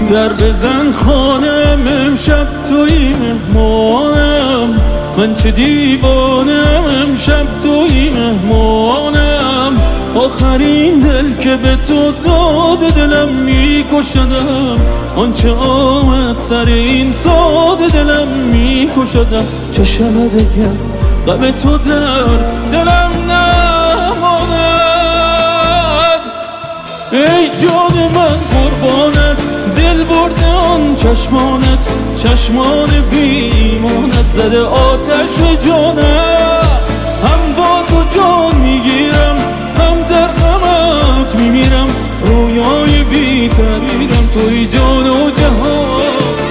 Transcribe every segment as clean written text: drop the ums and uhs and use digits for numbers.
در بزن خانم امشب توی مهمانم، من چه دیوانم امشب توی مهمانم. آخرین دل که به تو داد دلم میکشدم، آنچه آمد سر این ساده دلم میکشدم. چشم دیگر غم تو در دلم نماند. ای جان من قربانت، دل برده آن چشمانت، چشمان بیمانت زده آتش به جانم. هم با تو جان میگیرم، هم در غمت میمیرم، رویای بی تعبیرم توی جان و جهان.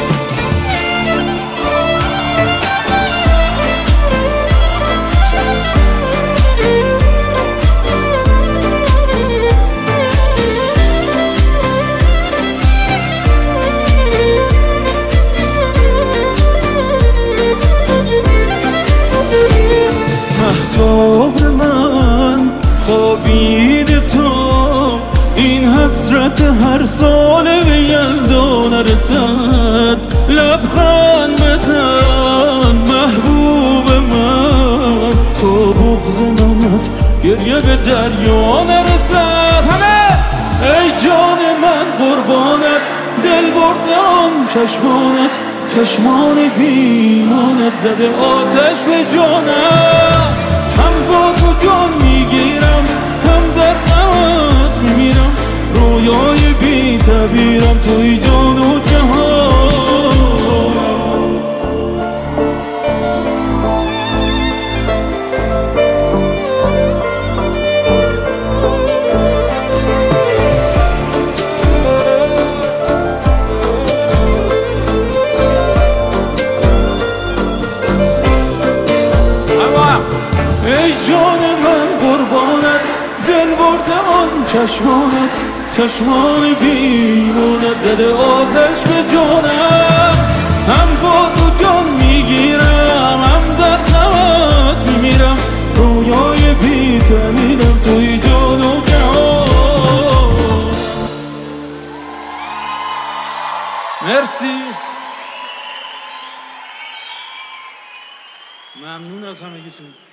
مهتاب من خوابیده تا این حسرت هر سال به یلدا نرسد. لبخند بزن محبوب من تا بغض من از گریه به دریا نرسد. همه ای جان من قربانت، دل برده آن چشمانت، چشمان بیمانت زده آتش به جانم. هم با تو جان میگیرم، هم در غمت میمیرم، رویای بی تعبیرم توی جان و جهان. ای جان من قربانت، دل برده آن چشمانت، چشمان بیمانت زده آتش به جانم. هم با تو جان میگیرم، هم در غمت میمیرم، رویای بی تعبیرم توی جان و جهان. مرسی، ممنون از همگیتون.